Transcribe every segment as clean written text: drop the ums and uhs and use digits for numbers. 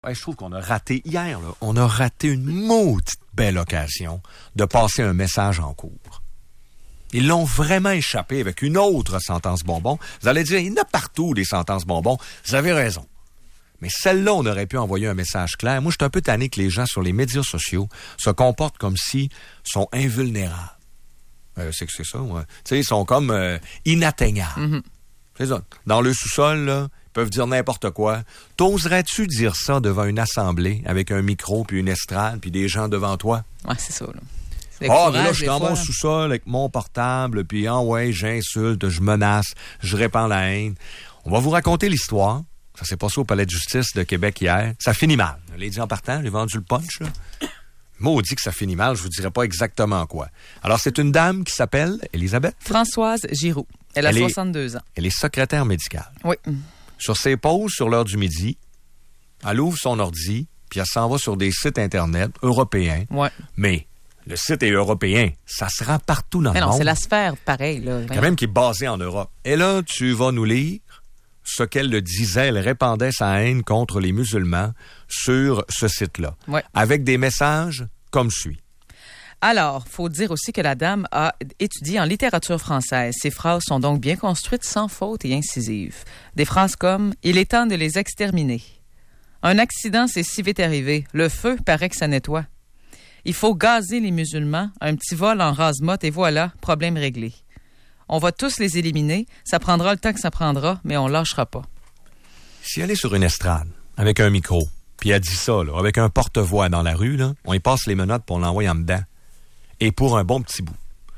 Ouais, je trouve qu'on a raté, hier, là, on a raté une maudite belle occasion de passer un message en cours. Ils l'ont vraiment échappé avec une autre sentence bonbon. Vous allez dire, il y en a partout des sentences bonbons. Vous avez raison. Mais celle-là, on aurait pu envoyer un message clair. Moi, je suis un peu tanné que les gens sur les médias sociaux se comportent comme s'ils sont invulnérables. C'est que c'est ça, ouais. Tu sais, ils sont comme inatteignables. Mm-hmm. C'est ça. Dans le sous-sol, là, ils peuvent dire n'importe quoi. T'oserais-tu dire ça devant une assemblée avec un micro, puis une estrade, puis des gens devant toi? Ouais, c'est ça, là. Mais là, je suis dans mon sous-sol avec mon portable, puis j'insulte, je menace, je répands la haine. On va vous raconter l'histoire. Ça s'est passé au Palais de justice de Québec hier. Ça finit mal. Je l'ai dit en partant, j'ai vendu le punch, là. Maudit que ça finit mal, je vous dirai pas exactement quoi. Alors, c'est une dame qui s'appelle Elisabeth Françoise Giroux. Elle a 62 ans. Elle est secrétaire médicale. Oui. Sur ses pauses, sur l'heure du midi, elle ouvre son ordi, puis elle s'en va sur des sites Internet européens. Ouais. Mais le site est européen. Ça se rend partout dans le monde. Mais non, c'est la sphère, pareil, là. Quand même qui est basée en Europe. Et là, tu vas nous lire ce qu'elle le disait. Elle répandait sa haine contre les musulmans sur ce site-là. Ouais. Avec des messages comme suit. Alors, faut dire aussi que la dame a étudié en littérature française. Ses phrases sont donc bien construites, sans faute et incisives. Des phrases comme « Il est temps de les exterminer ». « Un accident s'est si vite arrivé. Le feu paraît que ça nettoie. » « Il faut gazer les musulmans. Un petit vol en rase-motte et voilà, problème réglé. » « On va tous les éliminer. Ça prendra le temps que ça prendra, mais on lâchera pas. » Si elle est sur une estrade, avec un micro, puis elle dit ça, là, avec un porte-voix dans la rue, là, on y passe les menottes pour l'envoyer en dedans. Et pour un bon petit bout.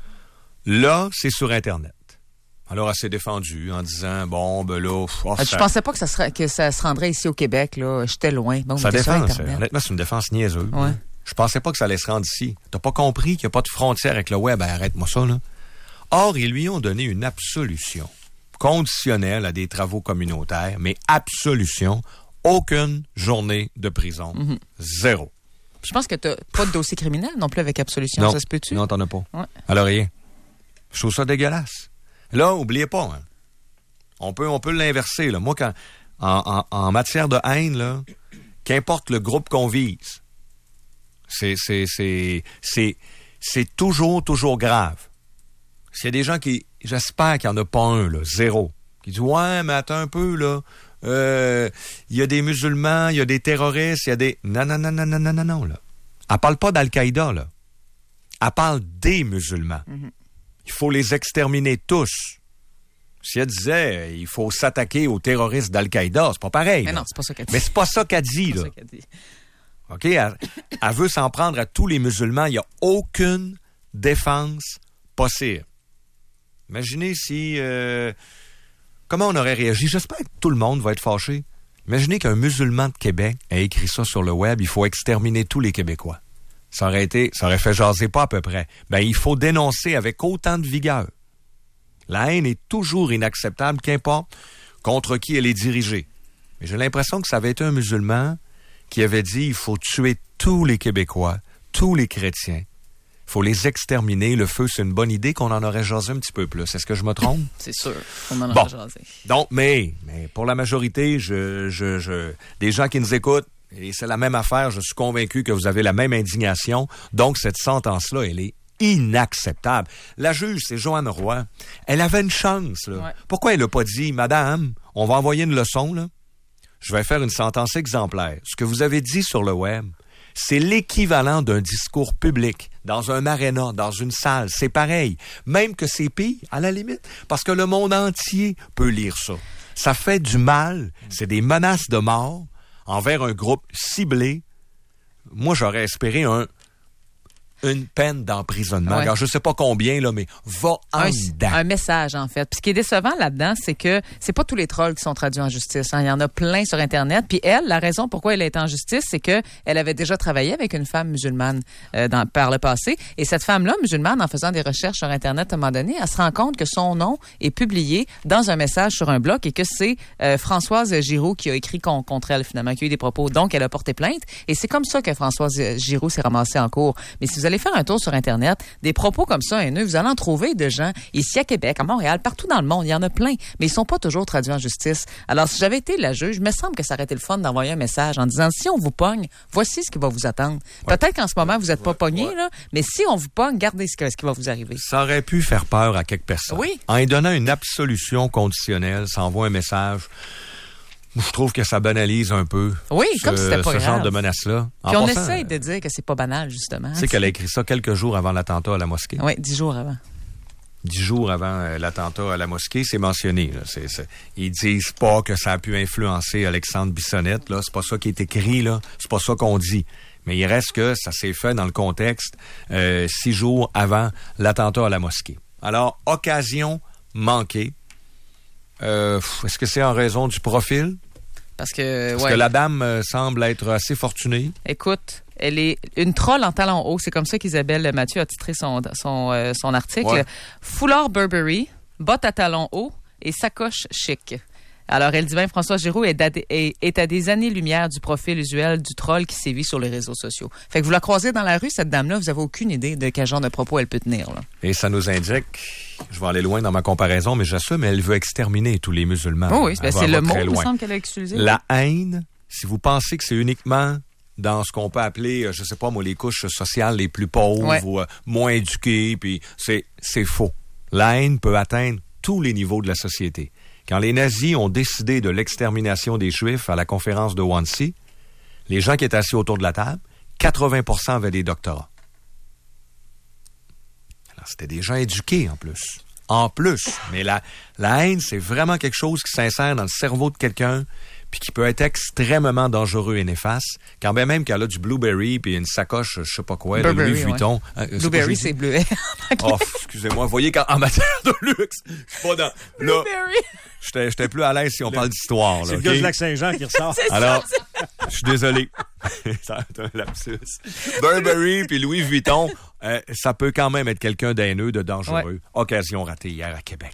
Là, c'est sur Internet. Alors, elle s'est défendue en disant, Je pensais pas que ça se rendrait ici au Québec, là. J'étais loin. Bon, ça défend, honnêtement, c'est une défense niaiseuse. Ouais. Je pensais pas que ça allait se rendre ici. T'as pas compris qu'il n'y a pas de frontière avec le web? Arrête-moi ça, là. Or, ils lui ont donné une absolution conditionnelle à des travaux communautaires, mais absolution, aucune journée de prison. Mm-hmm. Zéro. Je pense que t'as pas de dossier criminel non plus avec absolution, non, ça se peut-tu? Non, t'en as pas. Ouais. Alors rien. Je trouve ça dégueulasse. Là, oubliez pas, hein. On peut l'inverser, là. Moi, quand en matière de haine, là, qu'importe le groupe qu'on vise, c'est toujours grave. S'il y a des gens qui, j'espère qu'il n'y en a pas un, là, zéro, qui disent, ouais, mais attends un peu, là, il y a des musulmans, il y a des terroristes, il y a des... Non, là. Elle parle pas d'Al-Qaïda, là. Elle parle des musulmans. Mm-hmm. Il faut les exterminer tous. Si elle disait, il faut s'attaquer aux terroristes d'Al-Qaïda, c'est pas pareil. Mais là. non, c'est pas ça qu'elle dit. Mais c'est pas ça qu'elle dit, là. OK? Elle veut s'en prendre à tous les musulmans. Il n'y a aucune défense possible. Imaginez si... comment on aurait réagi? J'espère que tout le monde va être fâché. Imaginez qu'un musulman de Québec a écrit ça sur le web. Il faut exterminer tous les Québécois. Ça aurait fait jaser pas à peu près. Il faut dénoncer avec autant de vigueur. La haine est toujours inacceptable, qu'importe contre qui elle est dirigée. Mais j'ai l'impression que ça avait été un musulman qui avait dit il faut tuer tous les Québécois, tous les chrétiens. Il faut les exterminer. Le feu, c'est une bonne idée qu'on en aurait jasé un petit peu plus. Est-ce que je me trompe? C'est sûr qu'on en aurait jasé. Donc, mais pour la majorité, des gens qui nous écoutent, et c'est la même affaire, je suis convaincu que vous avez la même indignation. Donc, cette sentence-là, elle est inacceptable. La juge, c'est Joanne Roy. Elle avait une chance, là. Ouais. Pourquoi elle n'a pas dit, madame, on va envoyer une leçon, là? Je vais faire une sentence exemplaire. Ce que vous avez dit sur le web, c'est l'équivalent d'un discours public, dans un aréna, dans une salle. C'est pareil. Même que c'est pire, à la limite, parce que le monde entier peut lire ça. Ça fait du mal. C'est des menaces de mort envers un groupe ciblé. Moi, j'aurais espéré une peine d'emprisonnement. Ouais. Alors, je sais pas combien, là, mais va en dedans. Un message, en fait. Puis ce qui est décevant là-dedans, c'est que c'est pas tous les trolls qui sont traduits en justice. Hein. Il y en a plein sur Internet. Puis elle, la raison pourquoi elle est en justice, c'est que elle avait déjà travaillé avec une femme musulmane par le passé. Et cette femme-là, musulmane, en faisant des recherches sur Internet, à un moment donné, elle se rend compte que son nom est publié dans un message sur un blog et que c'est Françoise Giroux qui a écrit contre elle, finalement, qui a eu des propos. Donc, elle a porté plainte. Et c'est comme ça que Françoise Giroux s'est ramassée en cours. Mais si vous allez allez faire un tour sur Internet, des propos comme ça haineux, vous allez en trouver de gens ici à Québec, à Montréal, partout dans le monde. Il y en a plein, mais ils sont pas toujours traduits en justice. Alors, si j'avais été la juge, il me semble que ça aurait été le fun d'envoyer un message en disant, si on vous pogne, voici ce qui va vous attendre. Ouais. Peut-être qu'en ce moment, vous êtes pas pogné, là, mais si on vous pogne, gardez ce qui va vous arriver. Ça aurait pu faire peur à quelques personnes. Oui. En y donnant une absolution conditionnelle, ça envoie un message. Je trouve que ça banalise un peu comme si c'était pas ce grave. Genre de menace-là. Puis on essaye de dire que c'est pas banal, justement. Tu sais qu'elle a écrit ça quelques jours avant l'attentat à la mosquée. Oui, 10 jours avant. 10 jours avant l'attentat à la mosquée, c'est mentionné. Là. Ils disent pas que ça a pu influencer Alexandre Bissonnette. Là. C'est pas ça qui est écrit. Là. C'est pas ça qu'on dit. Mais il reste que ça s'est fait dans le contexte 6 jours avant l'attentat à la mosquée. Alors, occasion manquée. Est-ce que c'est en raison du profil? Parce que la dame semble être assez fortunée. Écoute, elle est une troll en talons hauts. C'est comme ça qu'Isabelle Mathieu a titré son article. Ouais. Foulard Burberry, bottes à talons hauts et sacoche chic. Alors, elle dit bien, François Giroux est à des années-lumière du profil usuel du troll qui sévit sur les réseaux sociaux. Fait que vous la croisez dans la rue, cette dame-là, vous avez aucune idée de quel genre de propos elle peut tenir. Là. Et ça nous indique, je vais aller loin dans ma comparaison, mais j'assume, elle veut exterminer tous les musulmans. Oh oui, c'est le mot, il me semble qu'elle a utilisé. La haine, si vous pensez que c'est uniquement dans ce qu'on peut appeler, je sais pas moi, les couches sociales les plus pauvres ou moins éduquées, puis c'est faux. La haine peut atteindre tous les niveaux de la société. Quand les nazis ont décidé de l'extermination des Juifs à la conférence de Wannsee, les gens qui étaient assis autour de la table, 80% avaient des doctorats. Alors, c'était des gens éduqués en plus. En plus. Mais la haine, c'est vraiment quelque chose qui s'insère dans le cerveau de quelqu'un puis qui peut être extrêmement dangereux et néfaste, quand même qu'elle a du Blueberry puis une sacoche, je sais pas quoi, de Louis Vuitton. Ouais. Blueberry, c'est bleuet. Oh, excusez-moi. Vous voyez qu'en matière de luxe, je suis pas dans... Blueberry! J'étais plus à l'aise si on parle d'histoire. Là, c'est le gars du Lac-Saint-Jean qui ressort. Alors, je suis désolé. Ça va être un lapsus. Burberry puis Louis Vuitton, ça peut quand même être quelqu'un d'haineux, de dangereux. Ouais. Occasion ratée hier à Québec.